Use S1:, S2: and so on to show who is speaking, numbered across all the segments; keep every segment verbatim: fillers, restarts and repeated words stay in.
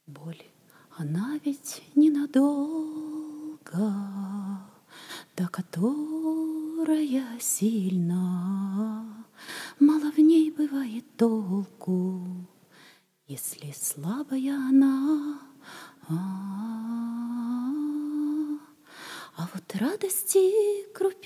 S1: Боль, она ведь ненадолго, та, которая сильна, мало в ней бывает толку, если слабая она. А, а вот радости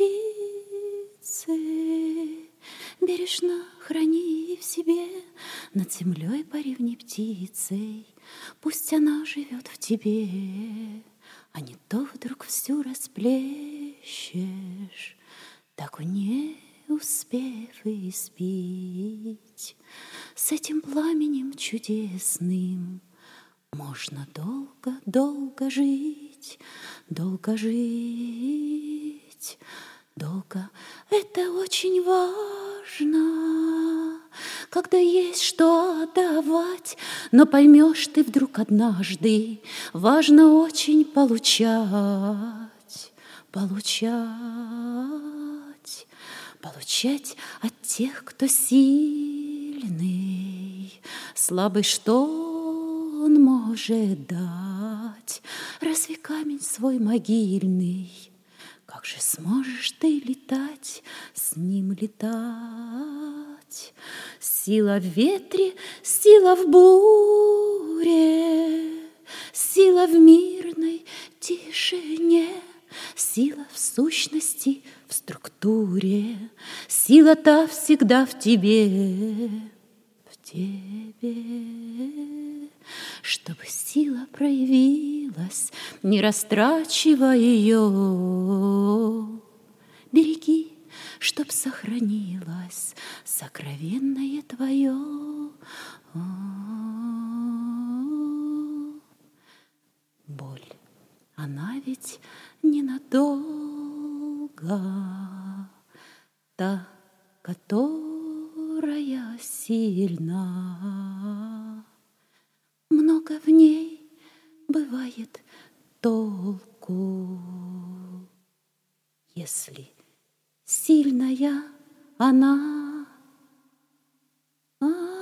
S1: крупицы бережно храни в себе, над землей паривней птицей. Пусть она живет в тебе, а не то вдруг всю расплещешь, так не успев испить. С этим пламенем чудесным можно долго-долго жить, долго жить, долго. Это очень важно, когда есть что отдавать, но поймешь ты вдруг однажды, важно очень получать, получать, получать от тех, кто сильный, слабый, что он может дать? Разве камень свой могильный? Как же сможешь ты летать, с ним летать? Сила в ветре, сила в буре, сила в мирной тишине, сила в сущности, в структуре, сила та всегда в тебе, в тебе. Чтобы сила проявилась, не растрачивая ее, береги, чтоб сохранилось сокровенное твое. Боль, она ведь ненадолго, та, которая сильна, много в ней бывает толку, если сильная она. А